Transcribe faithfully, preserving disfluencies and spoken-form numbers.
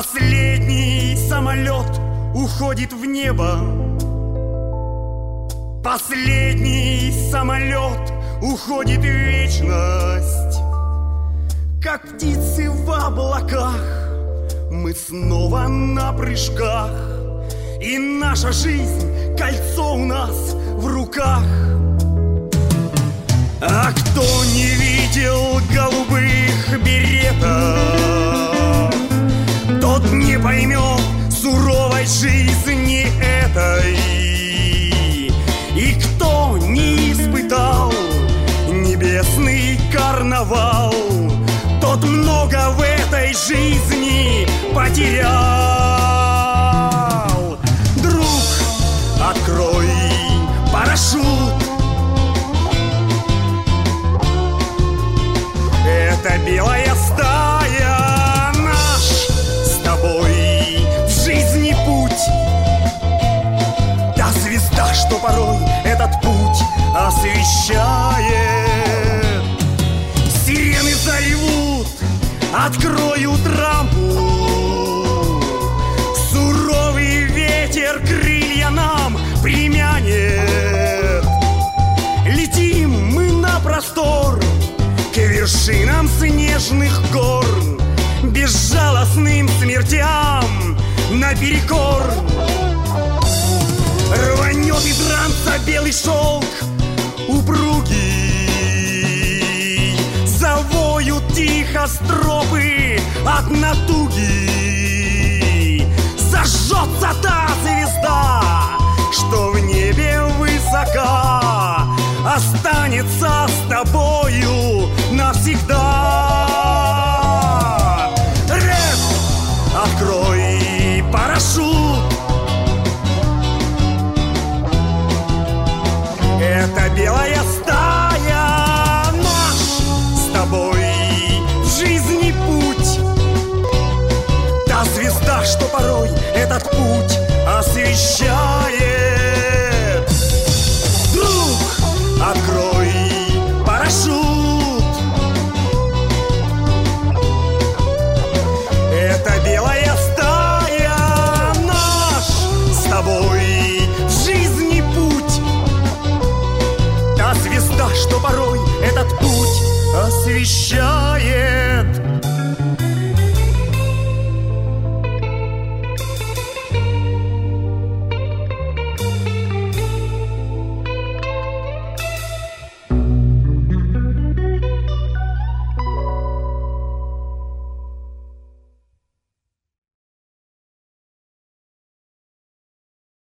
Последний самолет уходит в небо. Последний самолет уходит в вечность. Как птицы в облаках мы снова на прыжках, и наша жизнь, кольцо у нас в руках. А кто не видел голубых беретов, тот не поймет суровой жизни этой. И кто не испытал небесный карнавал, тот много в этой жизни потерял. Друг, открой парашют. Это белая стая, наш с тобой в жизни путь. Та звезда, что порой этот путь освещает. Сирены заревут, откроют рампу. Суровый ветер крылья нам примянет. Летим мы на простор, к вершинам снежных гор, безжалостным смертям наперекор. Рванет из ранца белый шелк упругий, завоют тихо стропы от натуги. Зажжется та звезда, что в небе высока, останется с тобою навсегда. Рэп, открой парашют. Это белая стая, наш с тобой в жизни путь. Та звезда, что порой этот путь освещает.